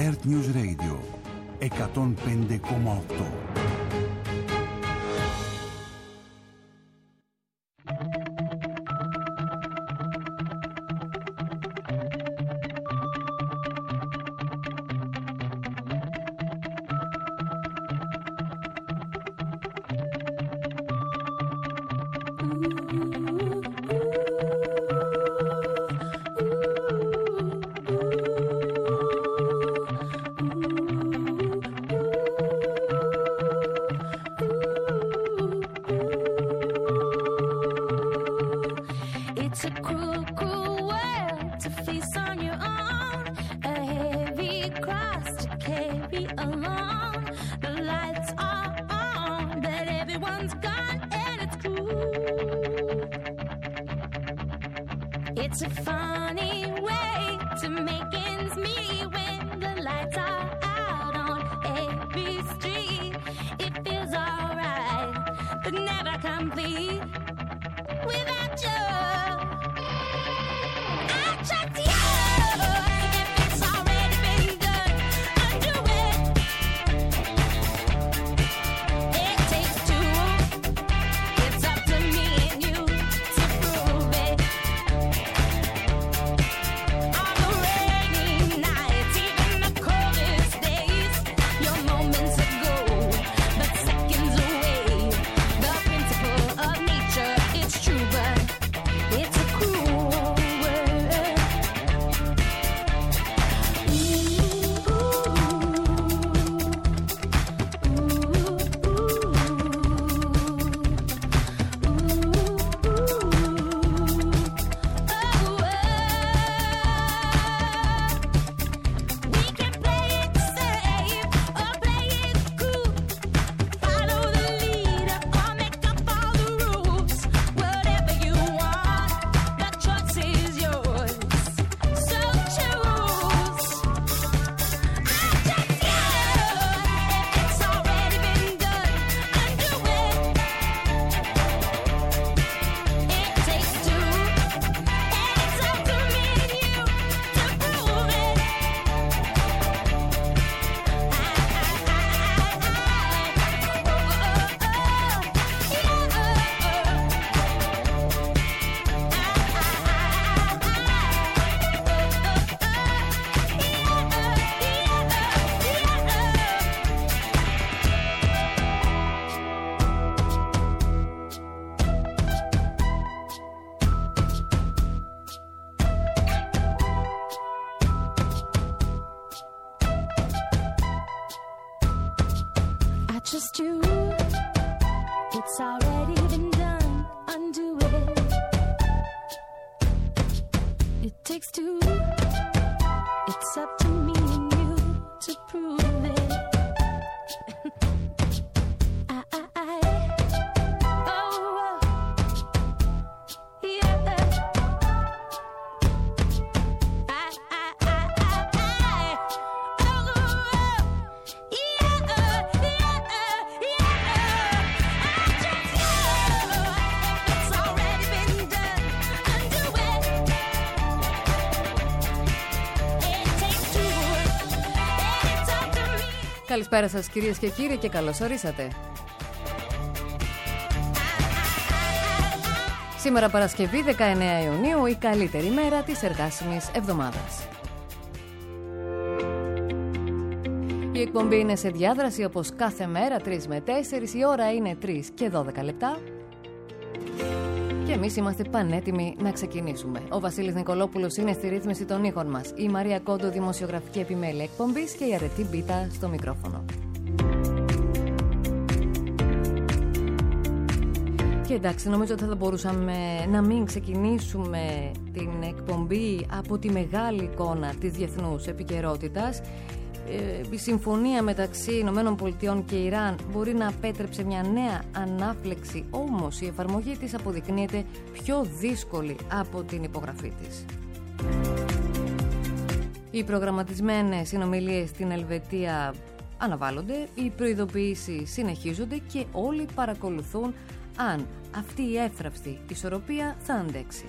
Earth News Radio 105,8. It's a funny way to make ends meet when the lights are out on every street. It feels alright, but never complete without you. I trust you. If it's already been done, undo it. It takes two. It's up to me and you to prove it. On the rainy nights, even the coldest days, your moments ago, but seconds away. The principle of nature, it's true, but it's a cruel world. We can play it safe or play it cool. Follow the leader or make up all the rules. Whatever you want, the choice is yours. So choose. I trust you. If it's already been done, undo it. It takes two, and it's up to me and you to prove it. I trust you. It's already been done. Undo it. It takes two. It's up to me and you to prove it. Oh, yeah. Καλησπέρα σας κυρίες και κύριοι και καλώς ορίσατε. Σήμερα Παρασκευή 19 Ιουνίου, η καλύτερη μέρα της εργάσιμης εβδομάδας. Η εκπομπή είναι σε διάδραση όπως κάθε μέρα 3 με 4, η ώρα είναι 3 και 12 λεπτά. Και εμείς είμαστε πανέτοιμοι να ξεκινήσουμε. Ο Βασίλης Νικολόπουλος είναι στη ρύθμιση των ήχων μας. Η Μαρία Κόντο, δημοσιογραφική επιμέλεια εκπομπής, και η Αρετή Μπίτα στο μικρόφωνο. Και εντάξει, νομίζω ότι θα μπορούσαμε να μην ξεκινήσουμε την εκπομπή από τη μεγάλη εικόνα της διεθνούς επικαιρότητας. Η συμφωνία μεταξύ Ηνωμένων Πολιτειών και Ιράν μπορεί να απέτρεψε μια νέα ανάφλεξη, όμως η εφαρμογή της αποδεικνύεται πιο δύσκολη από την υπογραφή της. Οι προγραμματισμένες συνομιλίες στην Ελβετία αναβάλλονται, οι προειδοποιήσεις συνεχίζονται και όλοι παρακολουθούν αν αυτή η εύθραυστη ισορροπία θα αντέξει.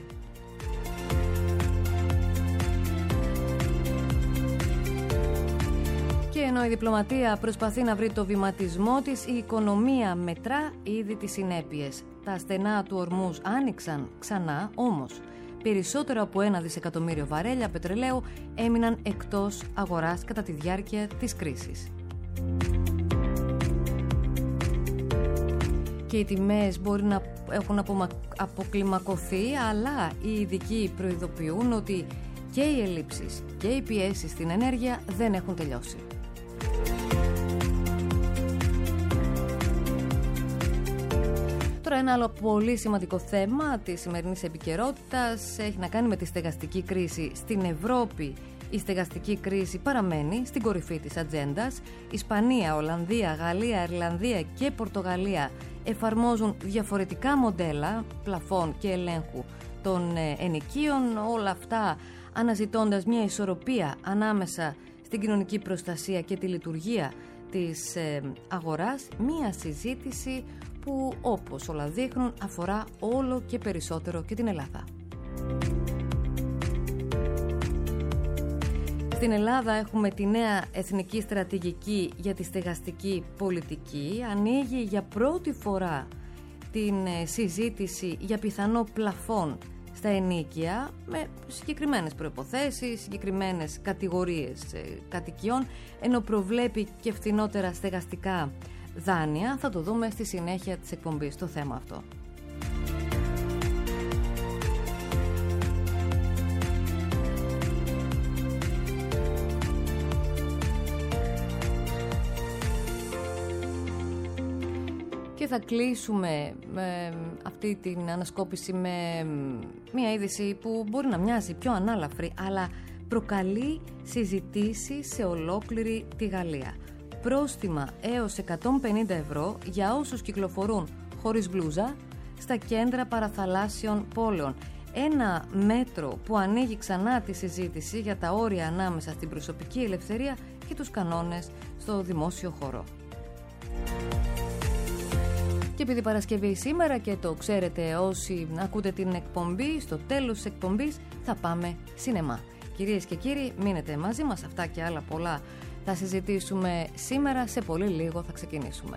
ενώ η διπλωματία προσπαθεί να βρει το βηματισμό της, η οικονομία μετρά ήδη τις συνέπειες. Τα στενά του ορμούς άνοιξαν ξανά, όμως περισσότερο από 1 δισεκατομμύριο βαρέλια πετρελαίου έμειναν εκτός αγοράς κατά τη διάρκεια της κρίσης. Και οι τιμές μπορεί να έχουν αποκλιμακωθεί, αλλά οι ειδικοί προειδοποιούν ότι και οι ελλείψεις και οι πιέσεις στην ενέργεια δεν έχουν τελειώσει. Τώρα ένα άλλο πολύ σημαντικό θέμα της σημερινής επικαιρότητας έχει να κάνει με τη στεγαστική κρίση στην Ευρώπη. Η στεγαστική κρίση παραμένει στην κορυφή της ατζέντας. Ισπανία, Ολλανδία, Γαλλία, Ιρλανδία και Πορτογαλία εφαρμόζουν διαφορετικά μοντέλα πλαφών και ελέγχου των ενοικίων. Όλα αυτά αναζητώντας μια ισορροπία ανάμεσα στην κοινωνική προστασία και τη λειτουργία της αγοράς. Μια συζήτηση που, όπως όλα δείχνουν, αφορά όλο και περισσότερο και την Ελλάδα. Στην Ελλάδα έχουμε τη νέα εθνική στρατηγική για τη στεγαστική πολιτική. Ανοίγει για πρώτη φορά την συζήτηση για πιθανό πλαφόν στα ενοίκια με συγκεκριμένες προϋποθέσεις, συγκεκριμένες κατηγορίες κατοικιών, ενώ προβλέπει και φθηνότερα στεγαστικά δάνεια. Θα το δούμε στη συνέχεια της εκπομπής το θέμα αυτό. Και θα κλείσουμε αυτή την ανασκόπηση με μια είδηση που μπορεί να μοιάζει πιο ανάλαφρη, αλλά προκαλεί συζητήσεις σε ολόκληρη τη Γαλλία. Πρόστιμα έως 150 ευρώ για όσους κυκλοφορούν χωρίς μπλούζα στα κέντρα παραθαλάσσιων πόλεων. Ένα μέτρο που ανοίγει ξανά τη συζήτηση για τα όρια ανάμεσα στην προσωπική ελευθερία και τους κανόνες στο δημόσιο χώρο. Και επειδή Παρασκευή σήμερα και το ξέρετε όσοι ακούτε την εκπομπή, στο τέλος της εκπομπής θα πάμε σινεμά. Κυρίες και κύριοι, μείνετε μαζί μας, αυτά και άλλα πολλά θα συζητήσουμε σήμερα, σε πολύ λίγο θα ξεκινήσουμε.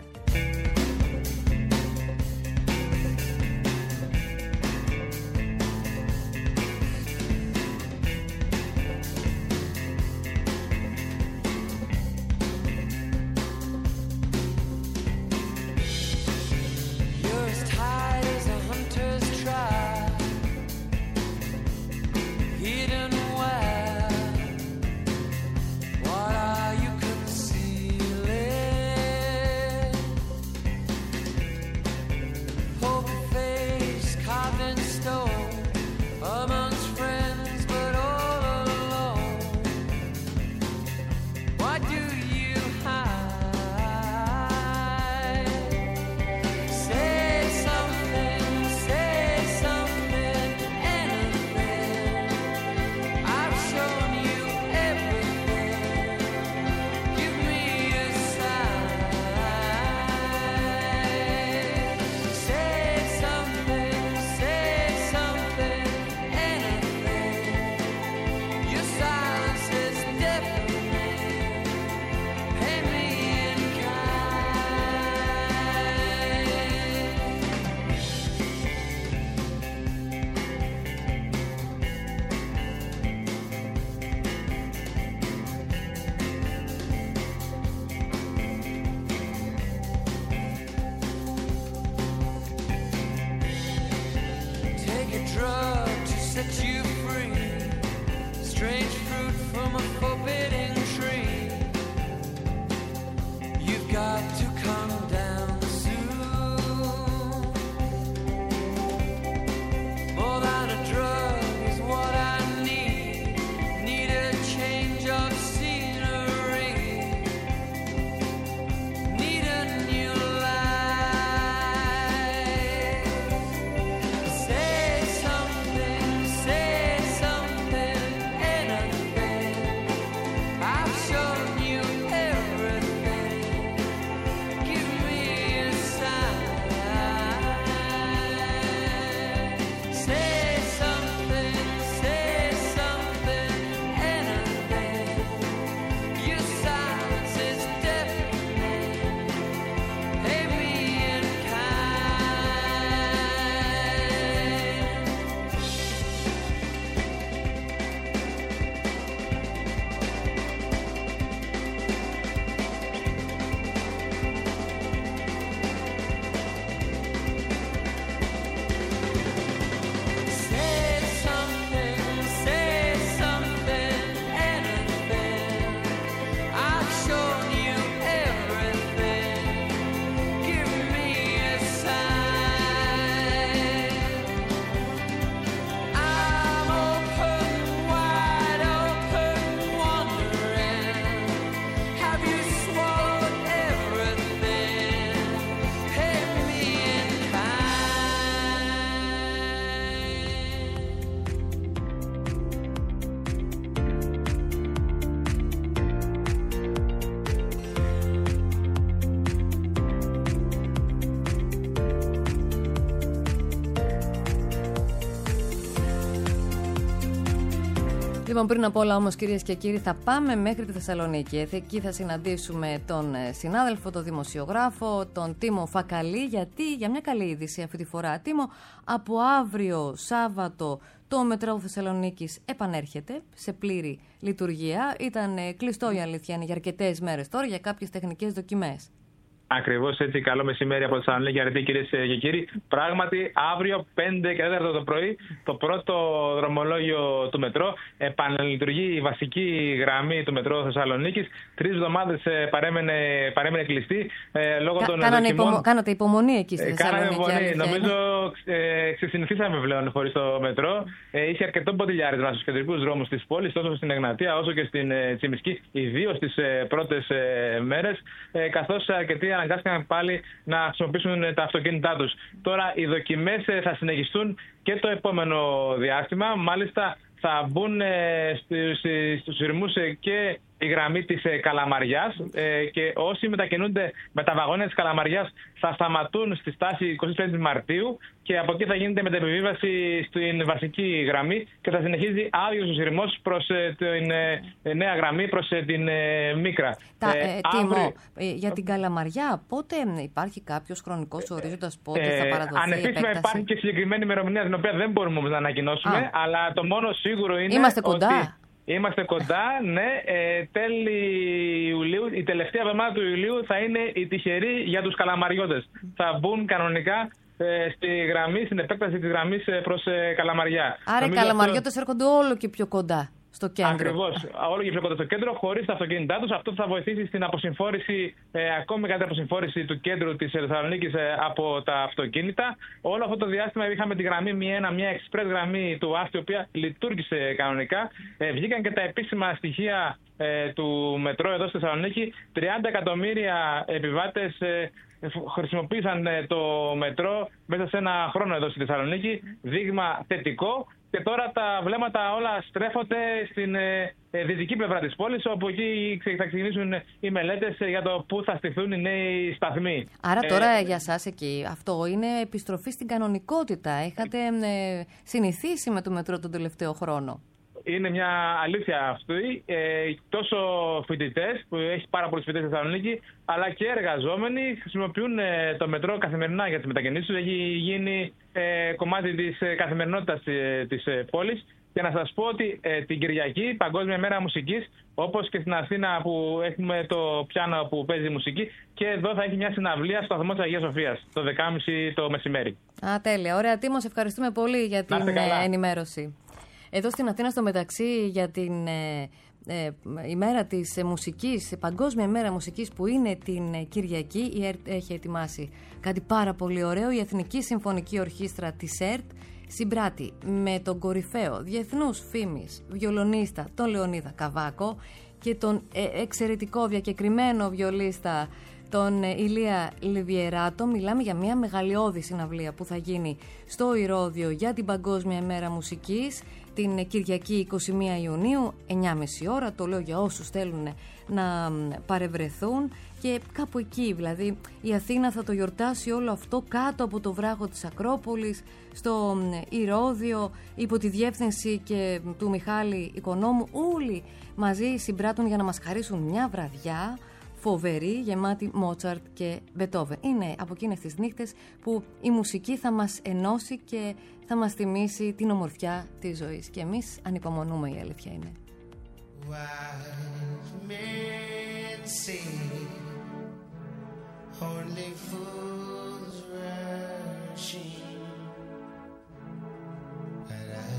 Λοιπόν, πριν από όλα όμως, κυρίες και κύριοι, θα πάμε μέχρι τη Θεσσαλονίκη. Εκεί θα συναντήσουμε τον συνάδελφο, τον δημοσιογράφο, τον Τίμο Φακαλή, γιατί για μια καλή είδηση αυτή τη φορά, Τίμο, από αύριο Σάββατο το μετρό Θεσσαλονίκης επανέρχεται σε πλήρη λειτουργία. Ήταν κλειστό, η αλήθεια είναι, για αρκετές μέρες τώρα για κάποιες τεχνικές δοκιμές. Ακριβώς έτσι, καλό μεσημέρι από τη Θεσσαλονίκη, αγαπητοί κυρίες και κύριοι. Πράγματι, αύριο 5 και 4 το πρωί, το πρώτο δρομολόγιο του μετρό επαναλειτουργεί η βασική γραμμή του μετρό Θεσσαλονίκης. 3 εβδομάδες παρέμενε κλειστή λόγω των δοκιμών. Κάνατε υπομονή εκεί στη Θεσσαλονίκη. Κάναμε υπομονή. Νομίζω ξεσυνηθίσαμε πλέον χωρίς το μετρό. Είχε αρκετό ποντιλιάρισμα στους κεντρικούς δρόμους της πόλης, τόσο στην Εγνατία όσο και στην Τσιμισκή, ιδίως τις πρώτες μέρες, καθώς αρκετοί αναγκάστηκαν πάλι να χρησιμοποιήσουν τα αυτοκίνητά τους. Τώρα οι δοκιμές θα συνεχιστούν και το επόμενο διάστημα. Μάλιστα θα μπουν στους σειρμούς και η γραμμή της Καλαμαριάς και όσοι μετακινούνται με τα βαγόνια της Καλαμαριάς θα σταματούν στη στάση 25 Μαρτίου και από εκεί θα γίνεται μετεπιβίβαση στην βασική γραμμή και θα συνεχίζει άδειος ο σειρμός προς την νέα γραμμή, προς την Μίκρα. Τίμο, για την Καλαμαριά, πότε υπάρχει κάποιος χρονικός ορίζοντας, πότε θα παραδοθεί η επέκταση? Ανεπίσημα υπάρχει και συγκεκριμένη ημερομηνία, την οποία δεν μπορούμε όμως να ανακοινώσουμε, αλλά το μόνο σίγουρο είναι Είμαστε κοντά. ότι είμαστε κοντά, ναι. Τέλη Ιουλίου, η τελευταία εβδομάδα του Ιουλίου θα είναι η τυχερή για τους καλαμαριώτες. Θα μπουν κανονικά στη γραμμή, στην επέκταση της γραμμής προς Καλαμαριά. Άρα οι καλαμαριώτες έρχονται όλο και πιο κοντά στο κέντρο. Ακριβώς, όλο και πιο κοντά στο κέντρο, χωρίς τα αυτοκίνητά τους. Αυτό θα βοηθήσει στην αποσυμφόρηση, ακόμη μεγαλύτερη αποσυμφόρηση του κέντρου της Θεσσαλονίκης από τα αυτοκίνητα. Όλο αυτό το διάστημα είχαμε τη γραμμή μια express γραμμή του ΑΣΤ, η οποία λειτουργήσε κανονικά. Βγήκαν και τα επίσημα στοιχεία του μετρό εδώ στη Θεσσαλονίκη. 30 εκατομμύρια επιβάτες χρησιμοποίησαν το μετρό μέσα σε ένα χρόνο εδώ στη Θεσσαλονίκη. Δείγμα θετικό. Και τώρα τα βλέμματα όλα στρέφονται στην δυτική πλευρά της πόλης, όπου εκεί θα ξεκινήσουν οι μελέτες για το πού θα στηθούν οι νέοι σταθμοί. Άρα τώρα για σας εκεί αυτό είναι επιστροφή στην κανονικότητα. Είχατε συνηθίσει με το μετρό τον τελευταίο χρόνο. Είναι μια αλήθεια αυτή. Τόσο φοιτητές, που έχει πάρα πολλούς φοιτητές στη Θεσσαλονίκη, αλλά και εργαζόμενοι χρησιμοποιούν το μετρό καθημερινά για τις μετακινήσεις τους. Έχει γίνει κομμάτι της καθημερινότητας της πόλης. Και να σας πω ότι την Κυριακή, Παγκόσμια Μέρα Μουσικής, όπως και στην Αθήνα που έχουμε το πιάνο που παίζει μουσική, και εδώ θα έχει μια συναυλία στο σταθμό της Αγίας Σοφίας το 10.30 το μεσημέρι. Τέλεια. Ωραία, Τίμο, σε ευχαριστούμε πολύ για την ενημέρωση. Εδώ στην Αθήνα, στο μεταξύ, για την ημέρα της μουσικής, Παγκόσμια ημέρα μουσικής που είναι την Κυριακή, η ΕΡΤ έχει ετοιμάσει κάτι πάρα πολύ ωραίο. Η Εθνική Συμφωνική Ορχήστρα της ΕΡΤ συμπράττει με τον κορυφαίο διεθνούς φήμης βιολονίστα τον Λεωνίδα Καβάκο και τον εξαιρετικό διακεκριμένο βιολίστα τον Ηλία Λιβιεράτο. Μιλάμε για μια μεγαλειώδη συναυλία που θα γίνει στο Ηρώδειο για την Παγκόσμια ημέρα μουσικής την Κυριακή 21 Ιουνίου, 9.30 ώρα. Το λέω για όσους θέλουν να παρευρεθούν. Και κάπου εκεί, δηλαδή, η Αθήνα θα το γιορτάσει όλο αυτό κάτω από το βράχο της Ακρόπολης, στο Ηρώδειο, υπό τη διεύθυνση και του Μιχάλη Οικονόμου. Όλοι μαζί συμπράττουν για να μας χαρίσουν μια βραδιά φοβερή, γεμάτη Μότσαρτ και Μπετόβεν. Είναι από εκείνες τις νύχτες που η μουσική θα μας ενώσει και θα μας θυμίσει την ομορφιά της ζωής. Και εμείς ανυπομονούμε, η αλήθεια είναι. Only fools rushing, but I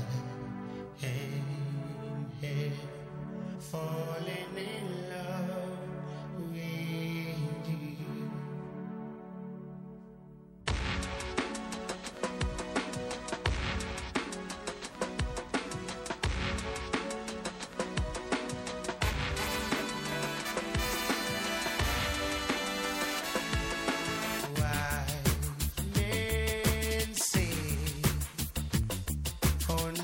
am here falling in love with you.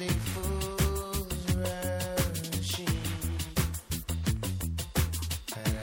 Only fools rushing, but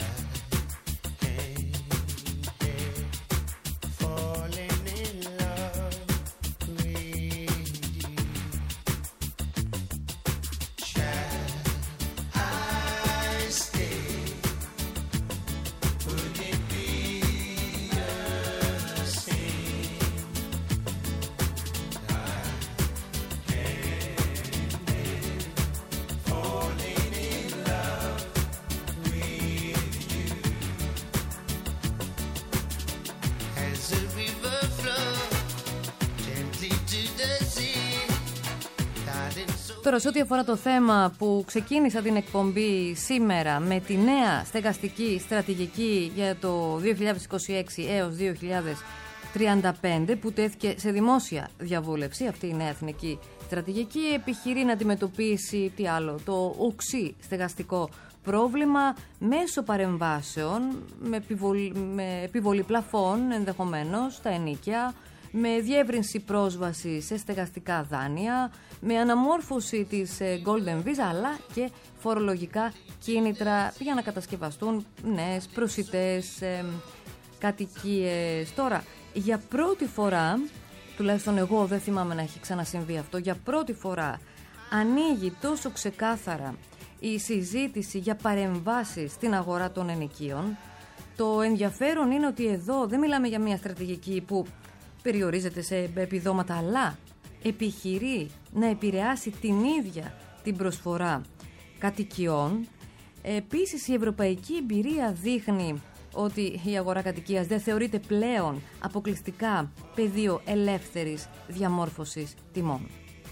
Τώρα, σε ό,τι αφορά το θέμα που ξεκίνησα την εκπομπή σήμερα με τη νέα στεγαστική στρατηγική για το 2026 έως 2035 που τέθηκε σε δημόσια διαβούλευση, αυτή η νέα εθνική στρατηγική επιχειρεί να αντιμετωπίσει τι άλλο, το οξύ στεγαστικό πρόβλημα μέσω παρεμβάσεων με επιβολή πλαφών ενδεχομένως στα ενοίκια, με διεύρυνση πρόσβαση σε στεγαστικά δάνεια, με αναμόρφωση της Golden Visa, αλλά και φορολογικά κίνητρα για να κατασκευαστούν νέες προσιτές κατοικίες. Τώρα, για πρώτη φορά, τουλάχιστον εγώ δεν θυμάμαι να έχει ξανασυμβεί αυτό, για πρώτη φορά ανοίγει τόσο ξεκάθαρα η συζήτηση για παρεμβάσεις στην αγορά των ενοικίων. Το ενδιαφέρον είναι ότι εδώ δεν μιλάμε για μια στρατηγική που περιορίζεται σε επιδόματα, αλλά επιχειρεί να επηρεάσει την ίδια την προσφορά κατοικιών. Επίσης, η ευρωπαϊκή εμπειρία δείχνει ότι η αγορά κατοικίας δεν θεωρείται πλέον αποκλειστικά πεδίο ελεύθερης διαμόρφωσης τιμών.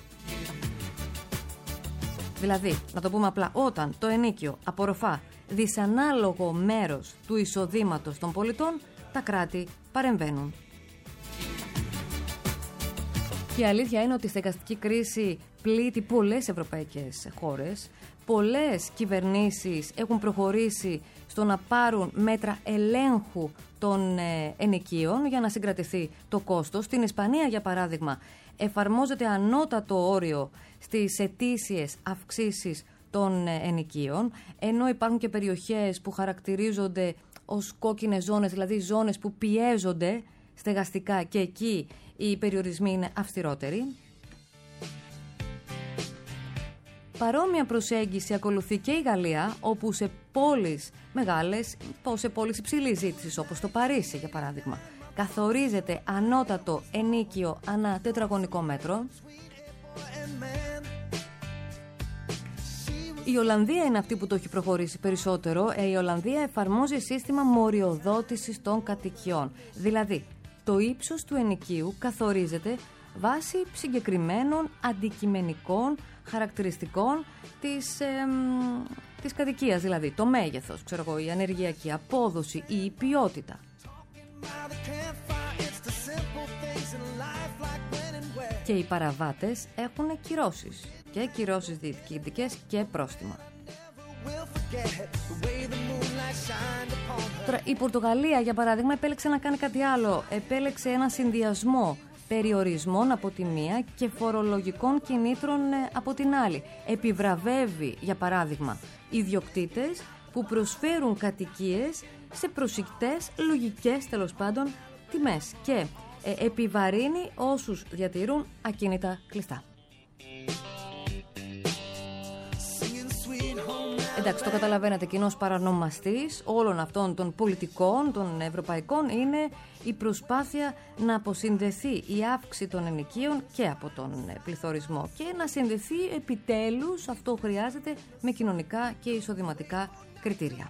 Δηλαδή, να το πούμε απλά, όταν το ενοίκιο απορροφά δυσανάλογο μέρος του εισοδήματος των πολιτών, τα κράτη παρεμβαίνουν. Και η αλήθεια είναι ότι η στεγαστική κρίση πλήττει πολλές ευρωπαϊκές χώρες. Πολλές κυβερνήσεις έχουν προχωρήσει στο να πάρουν μέτρα ελέγχου των ενοικίων για να συγκρατηθεί το κόστος. Στην Ισπανία, για παράδειγμα, εφαρμόζεται ανώτατο όριο στις ετήσιες αυξήσεις των ενοικίων, ενώ υπάρχουν και περιοχές που χαρακτηρίζονται ως κόκκινες ζώνες, δηλαδή ζώνες που πιέζονται στεγαστικά και εκεί οι περιορισμοί είναι αυστηρότεροι. Παρόμοια προσέγγιση ακολουθεί και η Γαλλία, όπου σε πόλεις μεγάλες, σε πόλεις υψηλής ζήτησης όπως το Παρίσι για παράδειγμα, καθορίζεται ανώτατο ενοίκιο ανά τετραγωνικό μέτρο. Η Ολλανδία είναι αυτή που το έχει προχωρήσει περισσότερο. Η Ολλανδία εφαρμόζει σύστημα μοριοδότησης των κατοικιών. Δηλαδή, το ύψος του ενοικίου καθορίζεται βάσει συγκεκριμένων αντικειμενικών χαρακτηριστικών της κατοικίας. Δηλαδή, το μέγεθος, η ενεργειακή απόδοση ή η ποιότητα. Και οι παραβάτες έχουν κυρώσεις. Και κυρώσεις διοικητικές και πρόστιμα. Τώρα, η Πορτογαλία, για παράδειγμα, επέλεξε να κάνει κάτι άλλο. Επέλεξε ένα συνδυασμό περιορισμών από τη μία και φορολογικών κινήτρων από την άλλη. Επιβραβεύει, για παράδειγμα, ιδιοκτήτες που προσφέρουν κατοικίες σε προσιτές, λογικές τέλος πάντων τιμές και επιβαρύνει όσους διατηρούν ακίνητα κλειστά. Εντάξει, το καταλαβαίνετε, κοινός παρανομαστής όλων αυτών των πολιτικών, των ευρωπαϊκών, είναι η προσπάθεια να αποσυνδεθεί η αύξηση των ενοικίων και από τον πληθωρισμό και να συνδεθεί επιτέλους, αυτό χρειάζεται, με κοινωνικά και εισοδηματικά κριτήρια.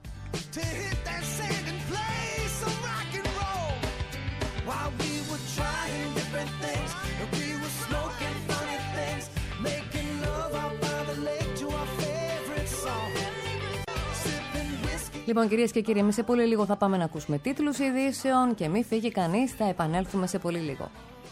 Λοιπόν, κυρίες και κύριοι, εμείς σε πολύ λίγο θα πάμε να ακούσουμε τίτλους ειδήσεων και μη φύγει κανείς, θα επανέλθουμε σε πολύ λίγο.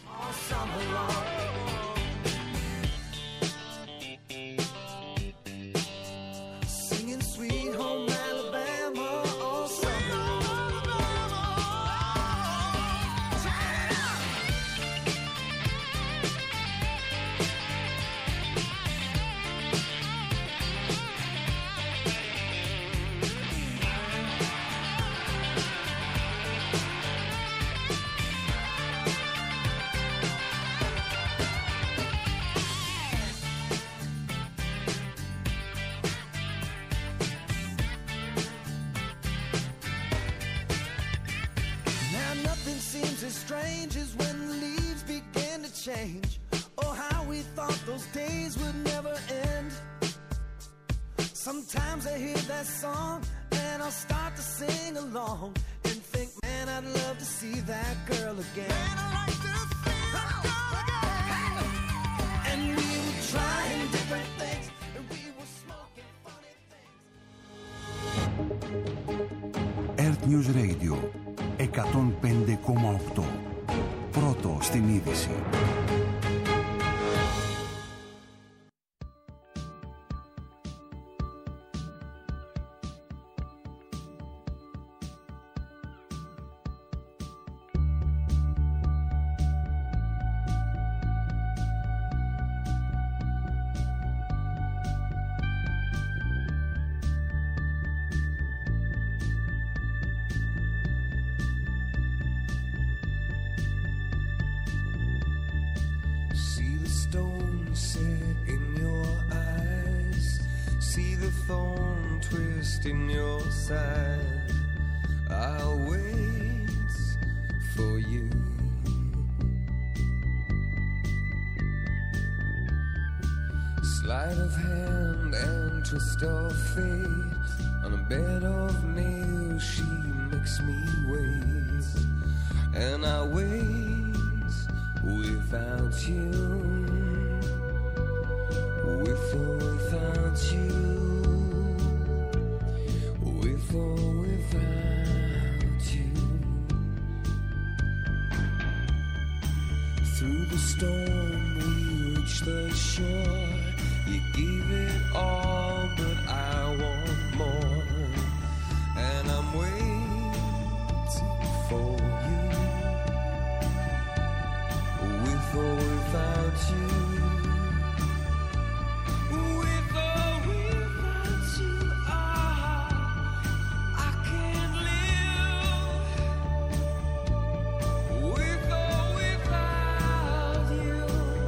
as strange as when the leaves began to change. Oh, how we thought those days would never end. Sometimes I hear that song and I'll start to sing along and think, man, I'd love to see that girl again. Man, I'd like to see that girl again. And we would try and doing different things, and we were smoking funny things. Earth News Radio 105,8. Πρώτο στην είδηση. Sleight of hand and twist of fate. On a bed of nails she makes me wait. And I wait without you. With or without you. With or without you. Through the storm we reach the shore. You gave it all, but I want more. And I'm waiting for you. With or without you. With or without you. I can't live. With or without you.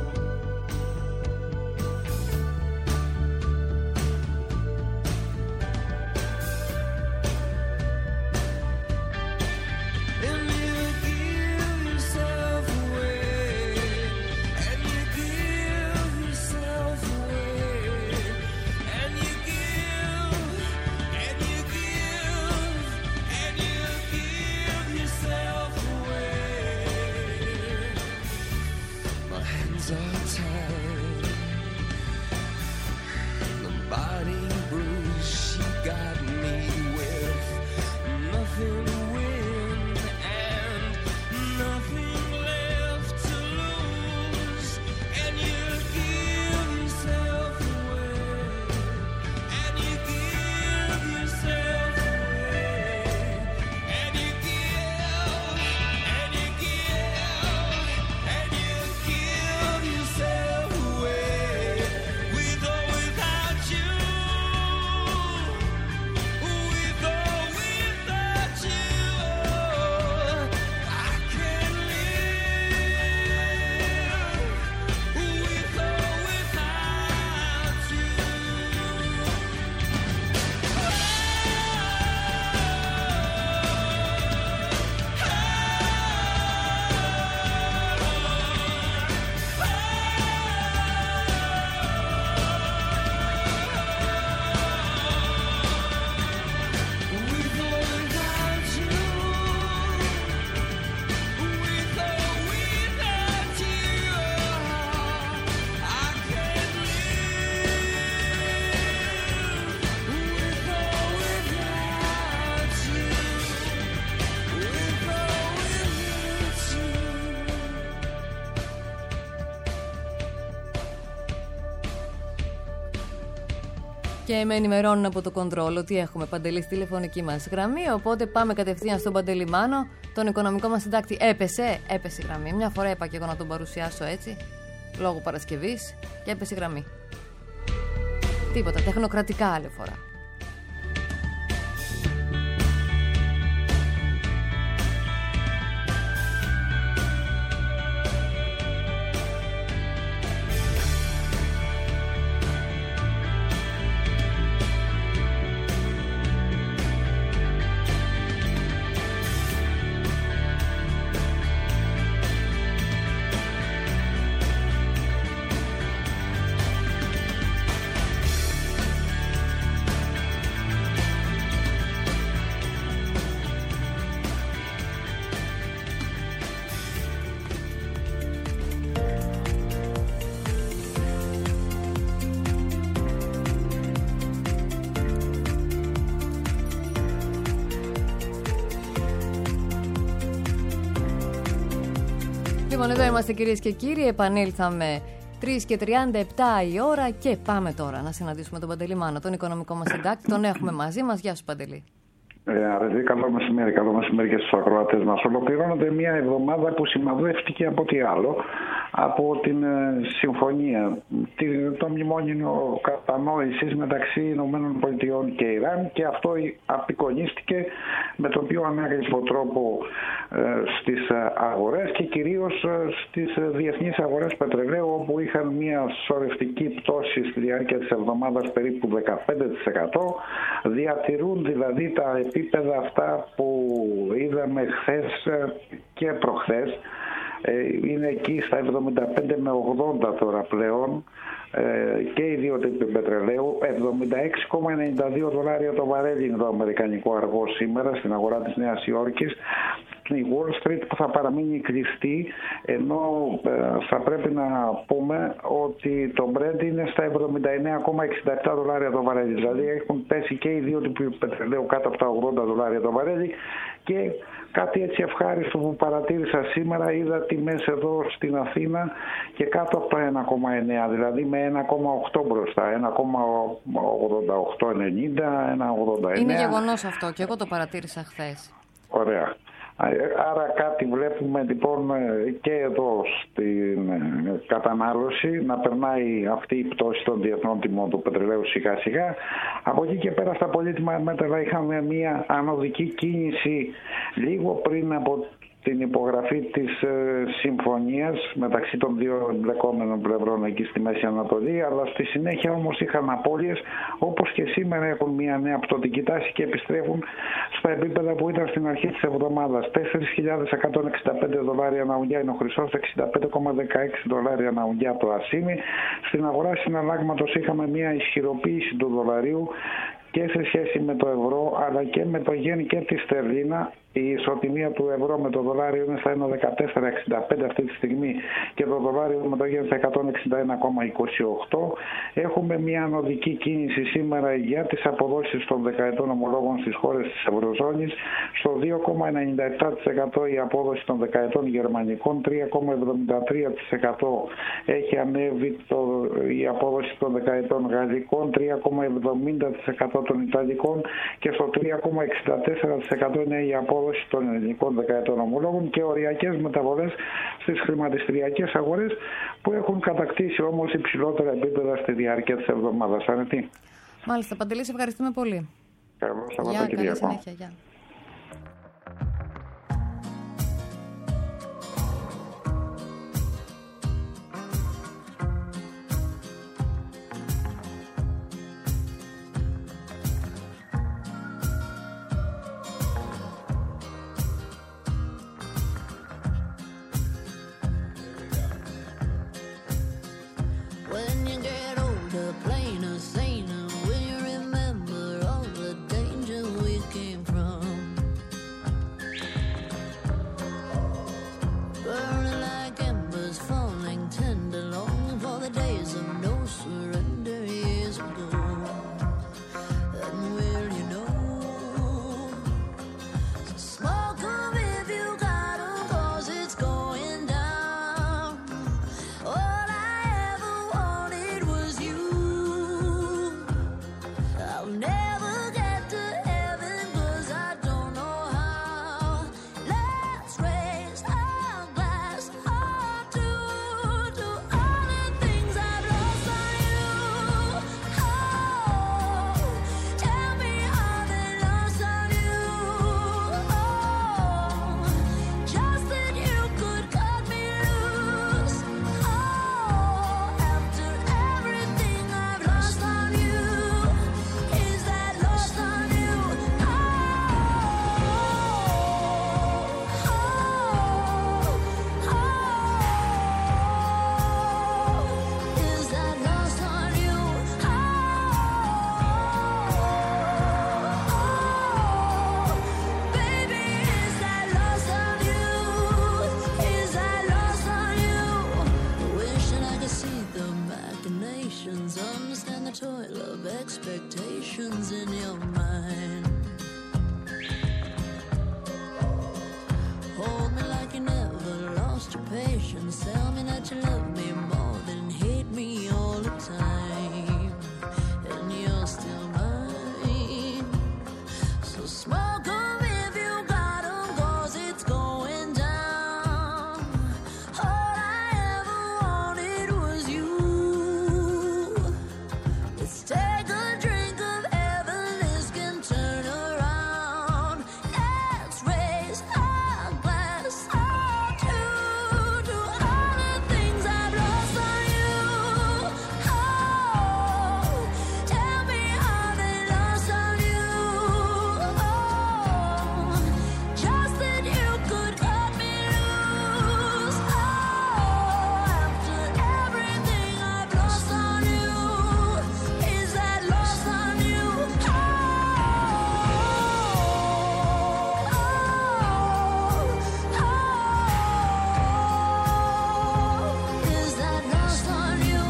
Και με ενημερώνουν από το κοντρόλ ότι έχουμε Παντελή στη τηλεφωνική μας γραμμή. Οπότε πάμε κατευθείαν στον Παντελή Μάνο. Τον οικονομικό μας συντάκτη έπεσε η γραμμή. Μια φορά είπα και εγώ να τον παρουσιάσω έτσι, λόγω Παρασκευής, και έπεσε η γραμμή. Τίποτα, τεχνοκρατικά άλλη φορά. Λοιπόν, εδώ είμαστε κυρίες και κύριοι. Επανήλθαμε 3 και 37 η ώρα και πάμε τώρα να συναντήσουμε τον Παντελή Μάνο, τον οικονομικό μας συντάκτη. Τον έχουμε μαζί μας. Γεια σου, Παντελή. Αρετή, καλό μεσημέρι και στους ακροατές μας. Ολοκληρώνεται μια εβδομάδα που σημαδεύτηκε από τι άλλο, από την συμφωνία, το μνημόνιο κατανόησης μεταξύ ΗΠΑ και Ιράν, και αυτό απεικονίστηκε με τον πιο ανάγρυπο τρόπο στις αγορές και κυρίως στις διεθνείς αγορές πετρελαίου, όπου είχαν μια σωρευτική πτώση στη διάρκεια της εβδομάδας περίπου 15%. Διατηρούν δηλαδή τα επίπεδα αυτά που είδαμε χθες και προχθές. Είναι εκεί στα 75 με 80 τώρα πλέον, και οι δύο τύποι πετρελαίου. 76,92 δολάρια το βαρέλι είναι το αμερικανικό αργό σήμερα στην αγορά της Νέας Υόρκης. Η Wall Street που θα παραμείνει κλειστή, ενώ θα πρέπει να πούμε ότι το Brent είναι στα 79,67 δολάρια το βαρέλι. Δηλαδή έχουν πέσει και οι δύο τύποι πετρελαίου κάτω από τα 80 δολάρια το βαρέλι. Και κάτι έτσι ευχάριστο που παρατήρησα σήμερα, είδα τιμές εδώ στην Αθήνα και κάτω από τα 1,9, δηλαδή με 1,8 μπροστά, 1,8890, 1,89. Είναι γεγονός αυτό και εγώ το παρατήρησα χθες. Ωραία. Άρα κάτι βλέπουμε λοιπόν και εδώ στην κατανάλωση να περνάει αυτή η πτώση των διεθνών τιμών του πετρελαίου σιγά σιγά. Από εκεί και πέρα στα πολύτιμα μέταλλα είχαμε μια ανωδική κίνηση λίγο πριν από την υπογραφή της συμφωνίας μεταξύ των δύο εμπλεκόμενων πλευρών εκεί στη Μέση Ανατολή, αλλά στη συνέχεια όμως είχαν απώλειες, όπως και σήμερα έχουν μια νέα πτωτική τάση και επιστρέφουν στα επίπεδα που ήταν στην αρχή της εβδομάδας. 4.165 δολάρια ανά ουγγιά είναι ο χρυσός, 65,16 δολάρια ανά ουγγιά το ασίμι. Στην αγορά συναλλάγματος είχαμε μια ισχυροποίηση του δολαρίου και σε σχέση με το ευρώ, αλλά και με το γεν και τη στερλίνα. Η ισοτιμία του ευρώ με το δολάριο είναι στα 1,1465 αυτή τη στιγμή και το δολάριο με το γεν στα 161,28. Έχουμε μια ανωδική κίνηση σήμερα για τις αποδόσεις των δεκαετών ομολόγων στις χώρες της Ευρωζώνης. Στο 2,97% η απόδοση των δεκαετών γερμανικών, 3,73% έχει ανέβει η απόδοση των δεκαετών γαλλικών, 3,70% των ιταλικών και στο 3,64% είναι η απόδοση των ελληνικών δεκαετών ομολόγων, και οριακές μεταβολές στις χρηματιστηριακές αγορές που έχουν κατακτήσει όμως υψηλότερα επίπεδα στη διάρκεια της εβδομάδας. Αρετή. Μάλιστα, Παντελή, σε ευχαριστούμε πολύ. Καλό Σαββατοκύριακο. Καλή συνέχεια. Γεια. When you get older, plainer, saner, will you remember all the danger we came from? Burning like embers, falling tender, longing for the days of no surrender years ago. And will you know? So smoke 'em if you got 'em, 'cause it's going down. All I ever wanted was you. I'll never get to heaven 'cause I don't know how. Let's raise our glass up to all the things I've lost on you. Oh, tell me how they lost on you. Oh, just that you could cut me loose. Oh, after everything I've lost on you, is that lost on you? Oh, is that lost on you? Baby, is that lost on you? Is that lost on you? Wishing I could see the machinations, understand the toil of expectations in your mind. Hold me like you never lost your patience. you love me more than hate me all the time, and you're still mine. So smoke 'em if you got 'em, 'cause it's going down. All I ever wanted was you. Let's take a drink of heaven, this can turn around. Let's raise our glass up to all the things I've lost on you. Oh, tell me how they lost on you. Oh, just that you could cut me loose. Oh, after everything I've lost on you, is that lost on you? Oh, is that lost on you?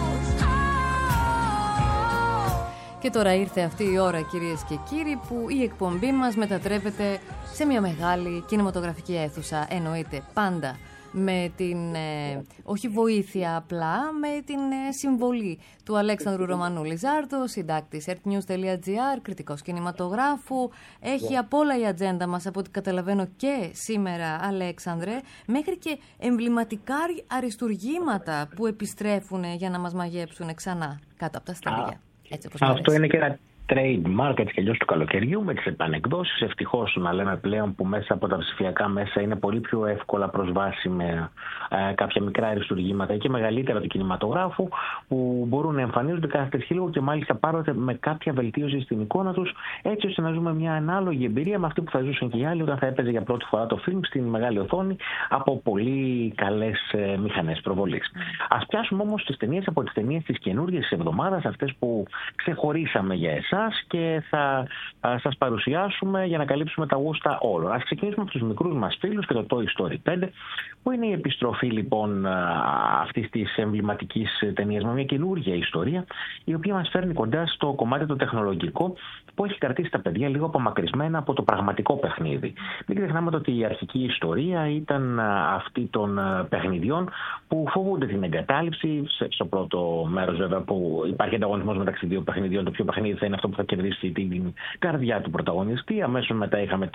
Και τώρα ήρθε αυτή η ώρα, κυρίες και κύριοι, που η εκπομπή μας μετατρέπεται σε μια μεγάλη κινηματογραφική αίθουσα. Εννοείται πάντα με την, όχι βοήθεια απλά, με την συμβολή του Αλέξανδρου Ρωμανού Λιζάρδο, συντάκτης earthnews.gr, κριτικός κινηματογράφου. Έχει απ' όλα η ατζέντα μας, από ό,τι καταλαβαίνω και σήμερα, Αλέξανδρε, μέχρι και εμβληματικά αριστουργήματα που επιστρέφουν για να μας μαγέψουν ξανά κάτω από τα αστέρια. Έτσι όπως μου Αυτό αρέσει. είναι και ένα trademark έτσι κι αλλιώς του καλοκαιριού, με τις επανεκδόσεις. Ευτυχώς να λέμε πλέον που μέσα από τα ψηφιακά μέσα είναι πολύ πιο εύκολα προσβάσιμα κάποια μικρά αριστουργήματα και μεγαλύτερα του κινηματογράφου, που μπορούν να εμφανίζονται κάθε λίγο και μάλιστα πάρονται με κάποια βελτίωση στην εικόνα τους, έτσι ώστε να ζούμε μια ανάλογη εμπειρία με αυτή που θα ζούσαν και οι άλλοι όταν θα έπαιζε για πρώτη φορά το φιλμ στην μεγάλη οθόνη από πολύ καλές μηχανές προβολής. Ας πιάσουμε όμως τις ταινίες από τις ταινίες της καινούργιας εβδομάδας, αυτές που ξεχωρίσαμε για εσάς και θα σας παρουσιάσουμε για να καλύψουμε τα γούστα όλων. Ας ξεκινήσουμε από τους μικρούς μας φίλους και το Toy Story 5, που είναι η επιστροφή λοιπόν αυτής της εμβληματικής ταινίας με μια καινούργια ιστορία, η οποία μας φέρνει κοντά στο κομμάτι το τεχνολογικό, που έχει κρατήσει τα παιδιά λίγο απομακρυσμένα από το πραγματικό παιχνίδι. Μην ξεχνάμε ότι η αρχική ιστορία ήταν αυτή των παιχνιδιών που φοβούνται την εγκατάλειψη. Στο πρώτο μέρος, βέβαια, που υπάρχει ανταγωνισμός μεταξύ δύο παιχνιδιών, το ποιο παιχνίδι θα είναι αυτό που θα κερδίσει την καρδιά του πρωταγωνιστή. Αμέσως μετά είχαμε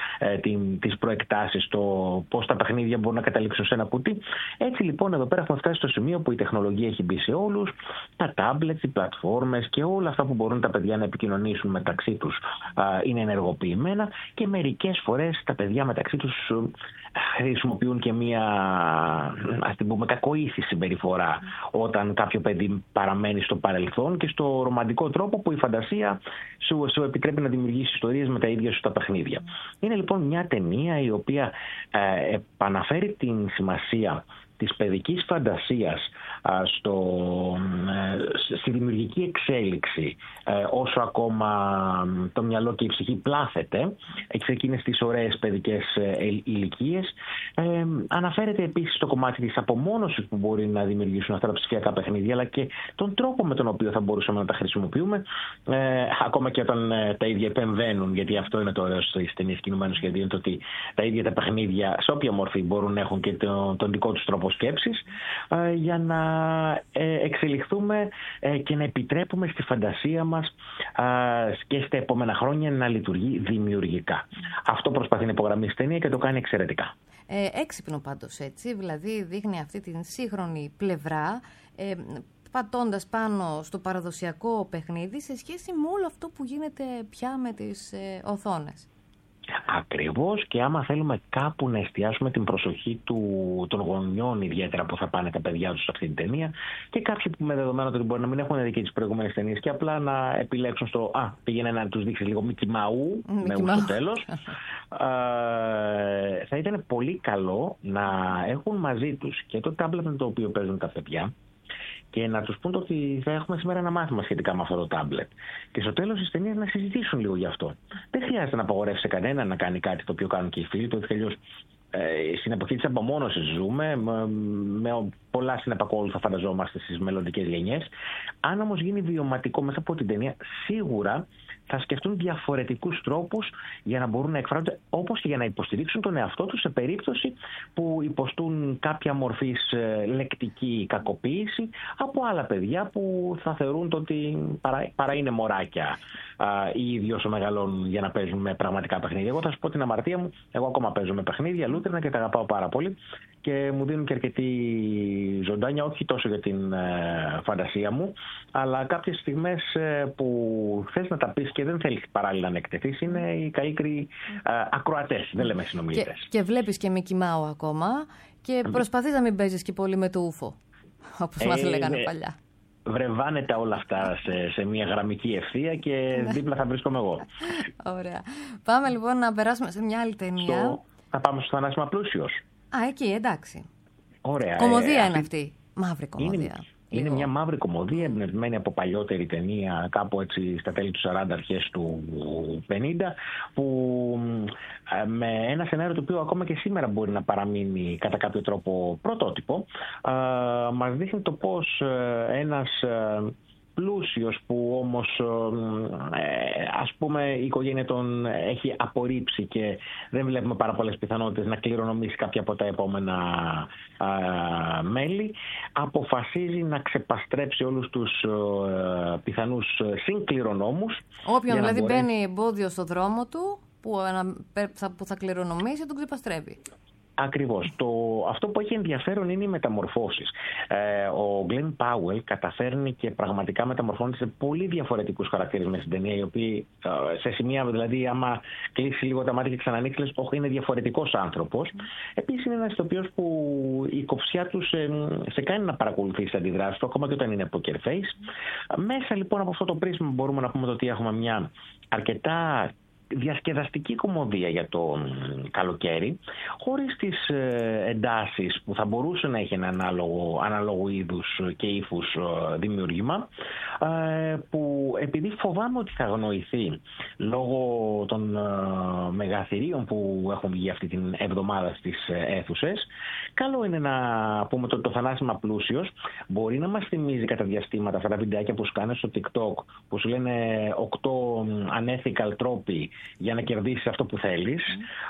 τις προεκτάσεις, το πώς τα παιχνίδια μπορούν να καταλήξουν σε ένα κουτί. Έτσι λοιπόν, εδώ πέρα έχουμε φτάσει στο σημείο που η τεχνολογία έχει μπει σε όλους. Τα tablets, οι πλατφόρμες και όλα αυτά που μπορούν τα παιδιά να επικοινωνήσουν μεταξύ τους είναι ενεργοποιημένα, και μερικές φορές τα παιδιά μεταξύ τους χρησιμοποιούν και μία, ας την πούμε, κακοήθη συμπεριφορά όταν κάποιο παιδί παραμένει στο παρελθόν και στο ρομαντικό τρόπο που η φαντασία σου επιτρέπει να δημιουργήσει ιστορίες με τα ίδια σου τα παιχνίδια. Είναι λοιπόν μια ταινία η οποία επαναφέρει την σημασία της παιδικής φαντασίας στη δημιουργική εξέλιξη, όσο ακόμα το μυαλό και η ψυχή πλάθεται σε εκείνες τις ωραίες παιδικές ηλικίες. Αναφέρεται επίσης το κομμάτι της απομόνωσης που μπορεί να δημιουργήσουν αυτά τα ψηφιακά παιχνίδια, αλλά και τον τρόπο με τον οποίο θα μπορούσαμε να τα χρησιμοποιούμε, ακόμα και όταν τα ίδια επεμβαίνουν, γιατί αυτό είναι το ωραίο στις ταινίες κινουμένου σχεδίου, ότι τα ίδια τα παιχνίδια σε όποια μορφή μπορούν να έχουν και τον δικό τους τρόπο σκέψης, για να εξελιχθούμε και να επιτρέπουμε στη φαντασία μας και στα επόμενα χρόνια να λειτουργεί δημιουργικά. Αυτό προσπαθεί να υπογραμμίσει η ταινία και το κάνει εξαιρετικά. Έξυπνο πάντως, έτσι, δηλαδή δείχνει αυτή την σύγχρονη πλευρά, πατώντας πάνω στο παραδοσιακό παιχνίδι σε σχέση με όλο αυτό που γίνεται πια με τις οθόνες. Ακριβώς, και άμα θέλουμε κάπου να εστιάσουμε την προσοχή των γονιών, ιδιαίτερα που θα πάνε τα παιδιά τους σε αυτή την ταινία, και κάποιοι που με δεδομένο ότι μπορεί να μην έχουν δει και τις προηγούμενες ταινίες και απλά να επιλέξουν πήγαινε να τους δείξει λίγο Μικι Μαού με στο τέλος, θα ήταν πολύ καλό να έχουν μαζί τους και το τάμπλετ με το οποίο παίζουν τα παιδιά, και να τους πούν ότι θα έχουμε σήμερα ένα μάθημα σχετικά με αυτό το τάμπλετ. Και στο τέλος της ταινίας να συζητήσουν λίγο γι' αυτό. Δεν χρειάζεται να απαγορεύσει κανένα να κάνει κάτι το οποίο κάνουν και οι φίλοι του, έτσι αλλιώς στην εποχή της απομόνωσης ζούμε, με πολλά συνεπακόλουθα φανταζόμαστε στις μελλοντικές γενιές. Αν όμως γίνει βιωματικό μέσα από την ταινία, σίγουρα θα σκεφτούν διαφορετικούς τρόπους για να μπορούν να εκφράζονται, όπως και για να υποστηρίξουν τον εαυτό τους σε περίπτωση που υποστούν κάποια μορφής λεκτική κακοποίηση από άλλα παιδιά που θα θεωρούν το ότι παρά είναι μωράκια οι ίδιοι όσο μεγαλώνουν για να παίζουν με πραγματικά παιχνίδια. Εγώ θα σου πω την αμαρτία μου, εγώ ακόμα παίζω με παιχνίδια λούτρινα και τα αγαπάω πάρα πολύ και μου δίνουν και αρκετή ζωντάνια, όχι τόσο για την φαντασία μου, αλλά κάποιες στιγμές που θες να τα πεις και δεν θέλεις παράλληλα να εκτεθείς, είναι οι καλύτεροι ακροατές, δεν λέμε συνομιλητές. Και βλέπεις και Mickey Mouse ακόμα και προσπαθείς να μην παίζεις και πολύ με το ούφο, όπως μας λέγανε παλιά. Βρεβάνεται όλα αυτά σε μια γραμμική ευθεία και δίπλα θα βρίσκομαι εγώ. Ωραία. Πάμε λοιπόν να περάσουμε σε μια άλλη ταινία. Θα πάμε στο Θανάσιμα Πλούσιος. Εκεί, εντάξει. Ωραία. Κομμωδία είναι αυτή. Μαύρη κομμωδία. Είναι μια μαύρη κομμωδία εμπνευσμένη από παλιότερη ταινία, κάπου έτσι στα τέλη του 40, αρχές του 50, που με ένα σενάριο το οποίο ακόμα και σήμερα μπορεί να παραμείνει κατά κάποιο τρόπο πρωτότυπο, μας δείχνει το πώς ένας πλούσιος που όμως ας πούμε η οικογένεια τον έχει απορρίψει και δεν βλέπουμε πάρα πολλές πιθανότητες να κληρονομήσει κάποια από τα επόμενα μέλη, αποφασίζει να ξεπαστρέψει όλους τους πιθανούς συγκληρονόμους. Όποιον δηλαδή μπαίνει εμπόδιο στο δρόμο του που θα κληρονομήσει, τον ξεπαστρεύει. Ακριβώς. Αυτό που έχει ενδιαφέρον είναι οι μεταμορφώσεις. Ο Glenn Powell καταφέρνει και πραγματικά μεταμορφώνει σε πολύ διαφορετικούς χαρακτήρες μέσα στην ταινία, οι οποίοι σε σημεία, δηλαδή, άμα κλείσει λίγο τα μάτια και ξανανοίξει, λες, όχι, είναι διαφορετικός άνθρωπος. Επίσης, είναι ένας ηθοποιός που η κοψιά του σε κάνει να παρακολουθήσει αντιδράσεις του, ακόμα και όταν είναι poker face. Μέσα λοιπόν από αυτό το πρίσμα μπορούμε να πούμε ότι έχουμε μια αρκετά διασκεδαστική κομμωδία για το καλοκαίρι, χωρίς τις εντάσεις που θα μπορούσε να έχει ένα ανάλογο είδους και ύφους δημιούργημα, που επειδή φοβάμαι ότι θα αγνοηθεί λόγω των μεγαθυρίων που έχουν βγει αυτή την εβδομάδα στις αίθουσες, καλό είναι να πούμε ότι το Θανάσιμα Πλούσιος μπορεί να μας θυμίζει κατά διαστήματα αυτά τα βιντεάκια που σκάνε στο TikTok, που σου λένε 8 unethical τρόποι για να κερδίσεις αυτό που θέλεις.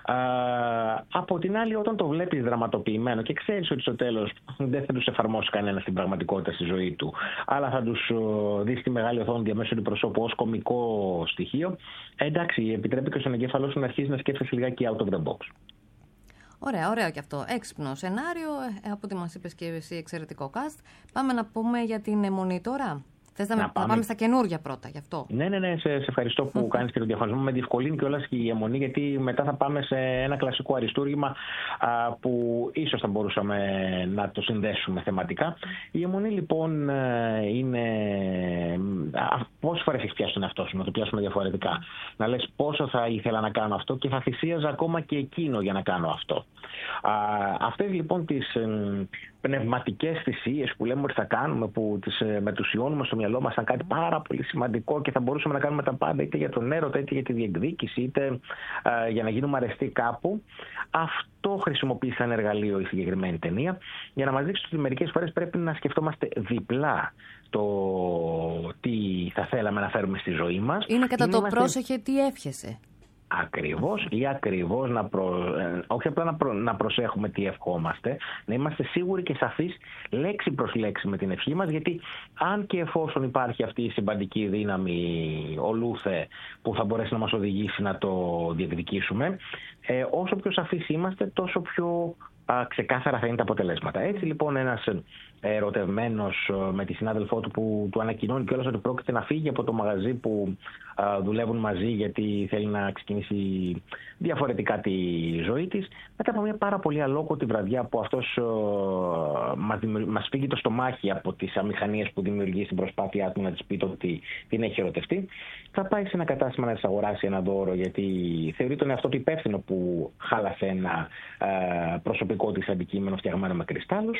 Από την άλλη, όταν το βλέπεις δραματοποιημένο και ξέρεις ότι στο τέλος δεν θα τους εφαρμόσει κανένα στην πραγματικότητα στη ζωή του, αλλά θα τους δεις στη μεγάλη οθόνη διαμέσου του προσώπου ως κωμικό στοιχείο, εντάξει, επιτρέπει και στον εγκέφαλό σου να αρχίσει να σκέφτεσαι λιγάκι out of the box. Ωραία, ωραίο και αυτό. Έξυπνο σενάριο, από ό,τι μας είπες και εσύ, εξαιρετικό cast. Πάμε να πούμε για την αιμονή τώρα. Θες να πάμε στα καινούργια πρώτα, γι' αυτό. Ναι, σε ευχαριστώ που κάνεις και τον διαχωρισμό. Με διευκολύνει κιόλας και η αιμονή, γιατί μετά θα πάμε σε ένα κλασικό αριστούργημα που ίσως θα μπορούσαμε να το συνδέσουμε θεματικά. Η αιμονή λοιπόν είναι. Πόσες φορές έχεις πιάσει τον εαυτό σου, να το πιάσουμε διαφορετικά. Να λες πόσο θα ήθελα να κάνω αυτό και θα θυσίαζα ακόμα και εκείνο για να κάνω αυτό. Αυτές λοιπόν τις πνευματικές θυσίες που λέμε ότι θα κάνουμε, που τις μετουσιώνουμε στο μυαλό μας σαν κάτι πάρα πολύ σημαντικό και θα μπορούσαμε να κάνουμε τα πάντα, είτε για τον έρωτα, είτε για τη διεκδίκηση, είτε για να γίνουμε αρεστοί κάπου. Αυτό χρησιμοποιεί σαν εργαλείο η συγκεκριμένη ταινία για να μας δείξει ότι μερικές φορές πρέπει να σκεφτόμαστε διπλά το τι θα θέλαμε να φέρουμε στη ζωή μας. Είναι κατά το πρόσεχε τι εύχεσαι. Ακριβώς ή ακριβώς όχι απλά να προσέχουμε τι ευχόμαστε, να είμαστε σίγουροι και σαφείς λέξη προς λέξη με την ευχή μας, γιατί αν και εφόσον υπάρχει αυτή η συμπαντική δύναμη ολούθε που θα μπορέσει να μας οδηγήσει να το διεκδικήσουμε, όσο πιο σαφείς είμαστε, τόσο πιο ξεκάθαρα θα είναι τα αποτελέσματα. Έτσι λοιπόν ένας ερωτευμένος με τη συνάδελφό του που του ανακοινώνει κιόλας ότι πρόκειται να φύγει από το μαγαζί που δουλεύουν μαζί γιατί θέλει να ξεκινήσει διαφορετικά τη ζωή της, μετά από μια πάρα πολύ αλόκοτη βραδιά που αυτός μας φύγει το στομάχι από τις αμηχανίες που δημιουργεί στην προσπάθειά του να της πει ότι την έχει ερωτευτεί, θα πάει σε ένα κατάστημα να της αγοράσει ένα δώρο, γιατί θεωρεί τον εαυτό του υπεύθυνο που χάλασε ένα προσωπικό δικό της αντικείμενο φτιαγμένο με κρυστάλλους,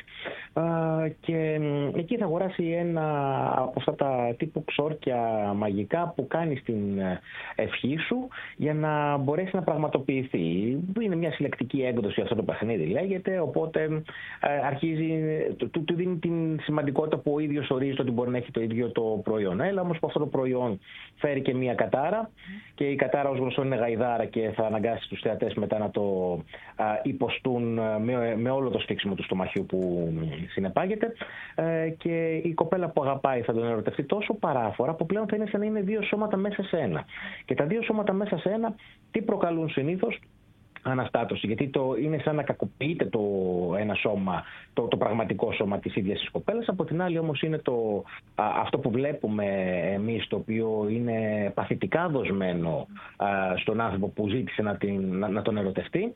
και εκεί θα αγοράσει ένα από αυτά τα τύπου ξόρκια μαγικά που κάνει στην ευχή σου για να μπορέσει να πραγματοποιηθεί. Είναι μια συλλεκτική έκδοση αυτό το παιχνίδι λέγεται, οπότε αρχίζει, του δίνει την σημαντικότητα που ο ίδιος ορίζει ότι μπορεί να έχει το ίδιο το προϊόν. Έλα όμως που αυτό το προϊόν φέρει και μια κατάρα, και η κατάρα ως γνωστό είναι γαϊδάρα και θα αναγκάσει τους θεατές μετά να το υποστούν με όλο το σφίξιμο του στομαχιού που συνεπάγεται, και η κοπέλα που αγαπάει θα τον ερωτευτεί τόσο παράφορα που πλέον θα είναι σαν να είναι δύο σώματα μέσα σε ένα. Και τα δύο σώματα μέσα σε ένα τι προκαλούν συνήθως? Αναστάτωση, γιατί είναι σαν να κακοποιείται το ένα σώμα, το πραγματικό σώμα της ίδιας της κοπέλας. Από την άλλη όμως είναι αυτό που βλέπουμε εμείς, το οποίο είναι παθητικά δοσμένο στον άνθρωπο που ζήτησε να τον ερωτευτεί,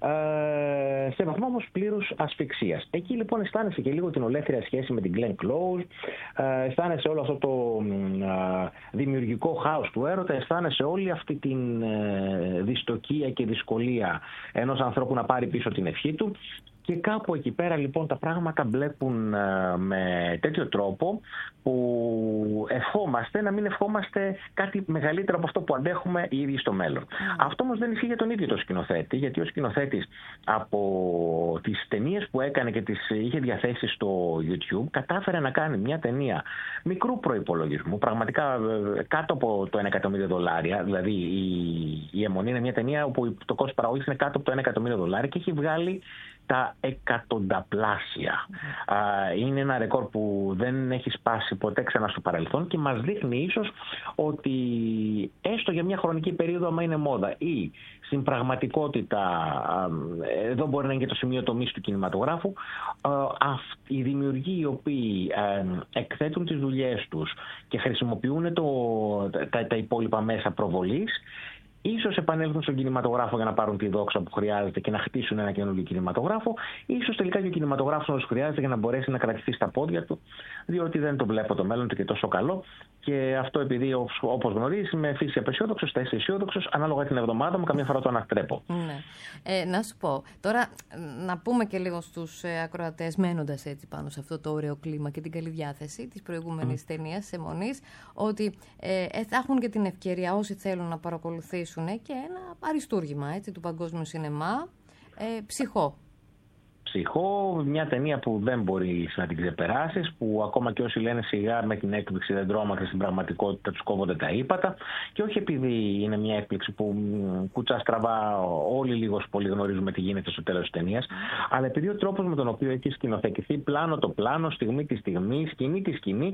σε βαθμό όμως πλήρους ασφυξίας. Εκεί λοιπόν αισθάνεσαι και λίγο την ολέθρια σχέση με την Glenn Close, αισθάνεσαι όλο αυτό το δημιουργικό χάος του έρωτα, αισθάνεσαι όλη αυτή την δυστοκία και δυσκολία ενός ανθρώπου να πάρει πίσω την ευχή του, και κάπου εκεί πέρα λοιπόν τα πράγματα μπλέκουν με τέτοιο τρόπο που ευχόμαστε να μην ευχόμαστε κάτι μεγαλύτερο από αυτό που αντέχουμε οι ίδιοι στο μέλλον. Αυτό όμως δεν ισχύει για τον ίδιο το σκηνοθέτη, γιατί ο σκηνοθέτης από τις ταινίες που έκανε και τις είχε διαθέσει στο YouTube κατάφερε να κάνει μια ταινία μικρού προϋπολογισμού, πραγματικά κάτω από το $1 εκατομμύριο, δηλαδή η Αιμονή είναι μια ταινία όπου το κόστος παραγωγής είναι κάτω από το $1 εκατομμύριο και έχει βγάλει τα εκατονταπλάσια. Είναι ένα ρεκόρ που δεν έχει σπάσει ποτέ ξανά στο παρελθόν και μας δείχνει ίσως ότι έστω για μια χρονική περίοδο, άμα είναι μόδα ή στην πραγματικότητα, εδώ μπορεί να είναι και το σημείο τομής του κινηματογράφου, οι δημιουργοί οι οποίοι εκθέτουν τις δουλειές τους και χρησιμοποιούν τα υπόλοιπα μέσα προβολής, ίσως επανέλθουν στον κινηματογράφο για να πάρουν τη δόξα που χρειάζεται και να χτίσουν ένα καινούργιο κινηματογράφο. Ίσως τελικά και ο κινηματογράφος όσο χρειάζεται για να μπορέσει να κρατηθεί στα πόδια του, διότι δεν το βλέπω το μέλλον του και τόσο καλό. Και αυτό επειδή, όπως γνωρίζεις, είμαι φύση απεσιόδοξος, θα είσαι αισιόδοξος, ανάλογα την εβδομάδα μου, καμιά φορά το ανατρέπω. Ναι. Να σου πω, τώρα να πούμε και λίγο στους ακροατές, μένοντας έτσι πάνω σε αυτό το ωραίο κλίμα και την καλή διάθεση της προηγούμενης ταινίας Αιμονής, ότι θα έχουν και την ευκαιρία όσοι θέλουν να παρακολουθήσουν και ένα αριστούργημα έτσι, του παγκόσμιου σινεμά, Ψυχό, μια ταινία που δεν μπορείς να την ξεπεράσεις, που ακόμα και όσοι λένε σιγά με την έκπληξη δεν τρόμαξε, στην πραγματικότητα τους κόβονται τα ύπατα, και όχι επειδή είναι μια έκπληξη που κουτσά στραβά όλοι λίγο πολύ γνωρίζουμε τι γίνεται στο τέλος της ταινίας, αλλά επειδή ο τρόπος με τον οποίο έχει σκηνοθετηθεί πλάνο το πλάνο, στιγμή τη στιγμή, σκηνή τη σκηνή,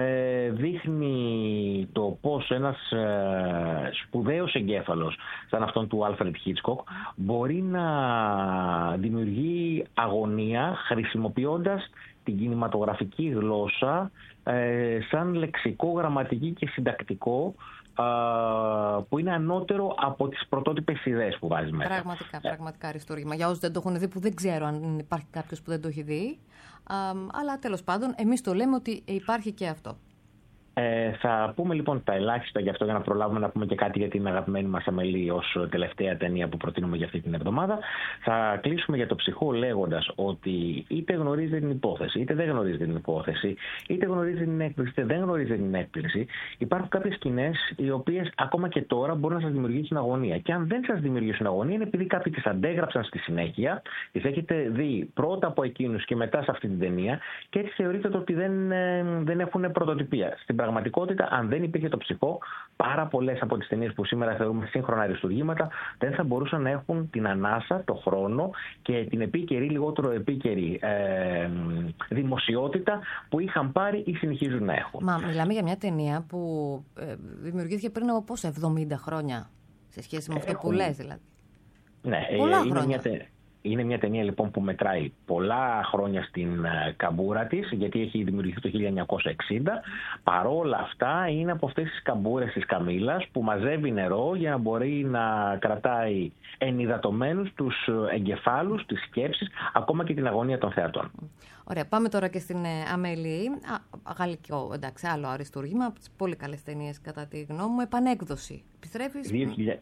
δείχνει το πώς ένας σπουδαίος εγκέφαλος σαν αυτόν του Alfred Hitchcock μπορεί να δημιουργεί αγωνία χρησιμοποιώντας την κινηματογραφική γλώσσα σαν λεξικό, γραμματική και συντακτικό, που είναι ανώτερο από τις πρωτότυπες ιδέες που βάζει μέσα. Πραγματικά αριστούργημα. Για όσους δεν το έχουν δει, που δεν ξέρω αν υπάρχει κάποιος που δεν το έχει δει, αλλά τέλος πάντων εμείς το λέμε ότι υπάρχει και αυτό. Θα πούμε λοιπόν τα ελάχιστα γι' αυτό, για να προλάβουμε να πούμε και κάτι για την αγαπημένη μας Αμελή ως τελευταία ταινία που προτείνουμε για αυτή την εβδομάδα. Θα κλείσουμε για το Ψυχό λέγοντας ότι είτε γνωρίζετε την υπόθεση, είτε δεν γνωρίζετε την υπόθεση, είτε γνωρίζετε την έκπληξη, είτε δεν γνωρίζετε την έκπληξη, υπάρχουν κάποιες σκηνές οι οποίες ακόμα και τώρα μπορούν να σας δημιουργήσουν αγωνία. Και αν δεν σας δημιουργήσουν αγωνία, είναι επειδή κάποιοι τις αντέγραψαν στη συνέχεια, τις έχετε δει πρώτα από εκείνους και μετά σε αυτή την ταινία, και έτσι θεωρείτε ότι δεν έχουν πρωτοτυπία. Στην πραγματικότητα, αν δεν υπήρχε το Ψυχό, πάρα πολλές από τις ταινίες που σήμερα θεωρούμε σύγχρονα αριστουργήματα δεν θα μπορούσαν να έχουν την ανάσα, το χρόνο και την επίκαιρη, λιγότερο επίκαιρη δημοσιότητα που είχαν πάρει ή συνεχίζουν να έχουν. Μα μιλάμε για μια ταινία που δημιουργήθηκε πριν από πόσο, 70 χρόνια, σε σχέση με αυτό που λες δηλαδή. Ναι, είναι μια ταινία λοιπόν που μετράει πολλά χρόνια στην καμπούρα της, γιατί έχει δημιουργηθεί το 1960. Παρόλα αυτά είναι από αυτές τις καμπούρες της Καμήλας που μαζεύει νερό για να μπορεί να κρατάει ενυδατωμένους τους εγκεφάλους, τις σκέψεις, ακόμα και την αγωνία των θεατών. Ωραία, πάμε τώρα και στην Αμέλη. Γαλλικό, εντάξει, άλλο αριστούργημα, από τις πολύ καλές ταινίες κατά τη γνώμη μου. Επανέκδοση. Επιστρέφεις...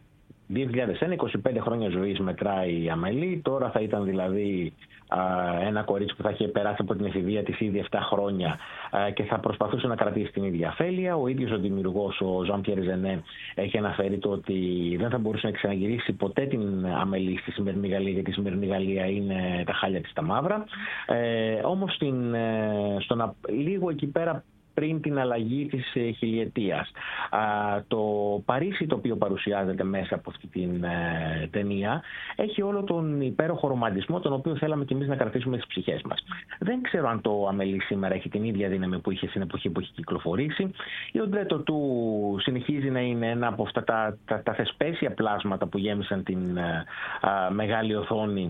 2001, 25 χρόνια ζωής μετράει η Αμελή, τώρα θα ήταν δηλαδή ένα κορίτσι που θα είχε περάσει από την εφηβεία της ήδη 7 χρόνια και θα προσπαθούσε να κρατήσει την ίδια αφέλεια. Ο ίδιος ο δημιουργός, ο Jean-Pierre Jeunet, έχει αναφέρει το ότι δεν θα μπορούσε να ξαναγυρίσει ποτέ την Αμελή στη σημερινή Γαλλία, γιατί η σημερινή Γαλλία είναι τα χάλια της τα μαύρα. Όμως λίγο εκεί πέρα, πριν την αλλαγή της χιλιετίας, το Παρίσι, το οποίο παρουσιάζεται μέσα από αυτή την ταινία, έχει όλο τον υπέροχο ρομαντισμό, τον οποίο θέλαμε κι εμείς να κρατήσουμε στις ψυχές μας. Δεν ξέρω αν το Αμελή σήμερα έχει την ίδια δύναμη που είχε στην εποχή που έχει κυκλοφορήσει. Η οντρέτο του συνεχίζει να είναι ένα από αυτά τα θεσπέσια πλάσματα που γέμισαν την μεγάλη οθόνη,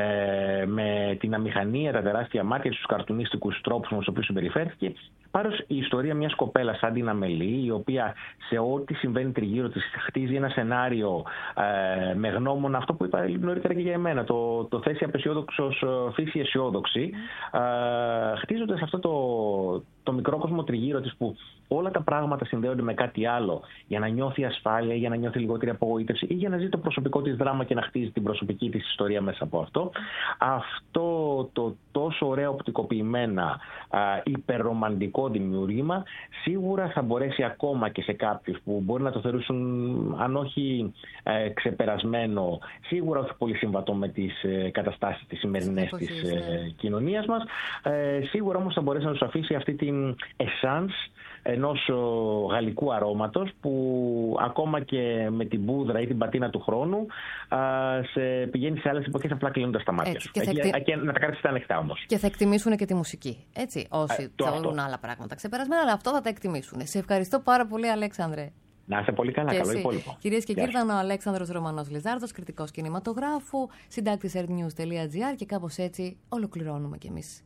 με την αμηχανία, τα τεράστια μάτια, τους καρτουνίστικους τρόπους με τους οποίους συμπεριφέρθηκε. Πάρος η ιστορία μιας κοπέλας σαν την Αμελή, η οποία σε ό,τι συμβαίνει τριγύρω της χτίζει ένα σενάριο με γνώμονα αυτό που είπα νωρίτερα και για εμένα, το θέση απεσιόδοξος, φύση αισιόδοξη, χτίζοντας αυτό το μικρό κόσμο τριγύρω της, που όλα τα πράγματα συνδέονται με κάτι άλλο, για να νιώθει ασφάλεια, για να νιώθει λιγότερη απογοήτευση ή για να ζει το προσωπικό της δράμα και να χτίζει την προσωπική της ιστορία μέσα από αυτό. Αυτό το τόσο ωραίο οπτικοποιημένα υπερρομαντικό δημιούργημα σίγουρα θα μπορέσει ακόμα και σε κάποιους που μπορεί να το θεωρήσουν, αν όχι ξεπερασμένο, σίγουρα όχι πολύ συμβατό με τις καταστάσεις της σημερινές της κοινωνίας μας, σίγουρα όμως θα μπορέσει να τους αφήσει αυτή την essence ενός γαλλικού αρώματος που ακόμα και με την πούδρα ή την πατίνα του χρόνου πηγαίνει σε άλλες εποχές απλά κλείνοντας τα μάτια σου. Και να τα κρατήσεις ανοιχτά όμως. Και θα εκτιμήσουν και τη μουσική. Έτσι, όσοι θεωρούν άλλα πράγματα ξεπερασμένα, αλλά αυτό θα τα εκτιμήσουν. Σε ευχαριστώ πάρα πολύ, Αλέξανδρε. Να είστε πολύ καλά, καλό υπόλοιπο. Κυρίες και κύριοι, ήταν ο Αλέξανδρος Ρωμανός Λιζάρδος, κριτικός κινηματογράφου, συντάκτης earthnews.gr, και κάπως έτσι ολοκληρώνουμε κι εμείς.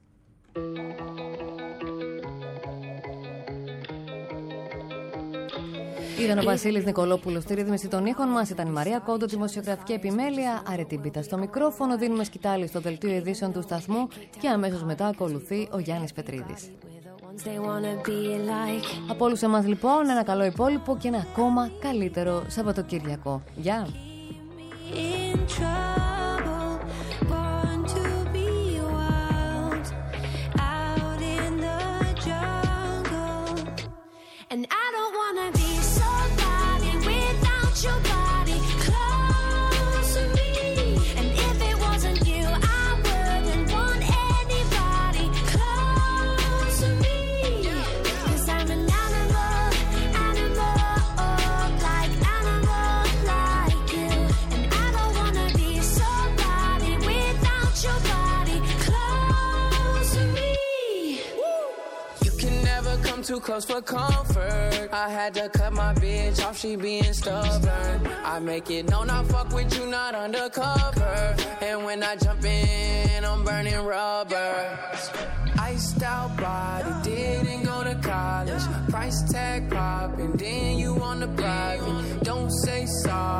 Ήταν ο Βασίλης Νικολόπουλος στη ρύθμιση των ήχων μας, ήταν η Μαρία Κόντο, δημοσιογραφική επιμέλεια, Αρετή Μπίτα στο μικρόφωνο, δίνουμε σκητάλη στο δελτίο ειδήσεων του σταθμού και αμέσως μετά ακολουθεί ο Γιάννης Πετρίδης. Από όλους εμάς λοιπόν, ένα καλό υπόλοιπο και ένα ακόμα καλύτερο Σαββατοκύριακο. Γεια! And I don't wanna be somebody without your body close to me. And if it wasn't you, I wouldn't want anybody close to me. 'Cause I'm an animal, like you. And I don't wanna be somebody without your body close to me. You can never come too close for comfort. I had to cut my bitch off, she being stubborn. I make it known I fuck with you, not undercover. And when I jump in, I'm burning rubber. Iced out body, didn't go to college. Price tag popping, then you on the private. Don't say sorry.